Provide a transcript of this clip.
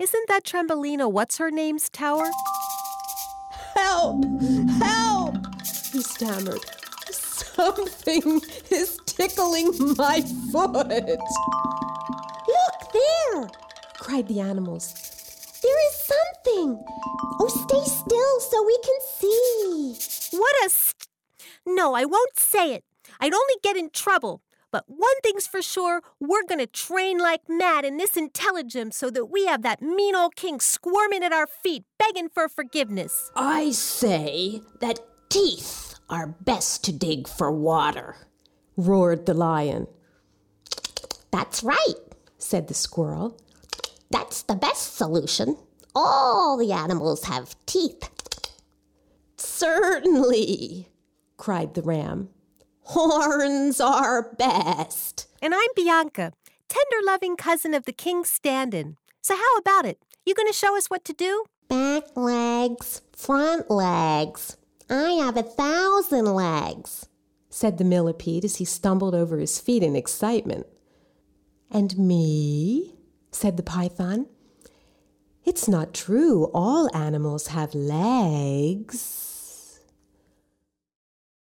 Isn't that Trembolino what's-her-name's tower? Help! Help! He stammered. Something is tickling my foot. Look there! Cried the animals. There is something. Oh, stay still so we can see. No, I won't say it. I'd only get in trouble. But one thing's for sure, we're going to train like mad in this intelligence so that we have that mean old king squirming at our feet, begging for forgiveness. I say that teeth are best to dig for water, roared the lion. That's right, said the squirrel. That's the best solution. All the animals have teeth. Certainly, cried the ram. Horns are best. And I'm Bianca, tender-loving cousin of the king's stand-in. So how about it? You going to show us what to do? Back legs, front legs. I have 1,000 legs, said the millipede as he stumbled over his feet in excitement. And me? Said the python. It's not true. All animals have legs.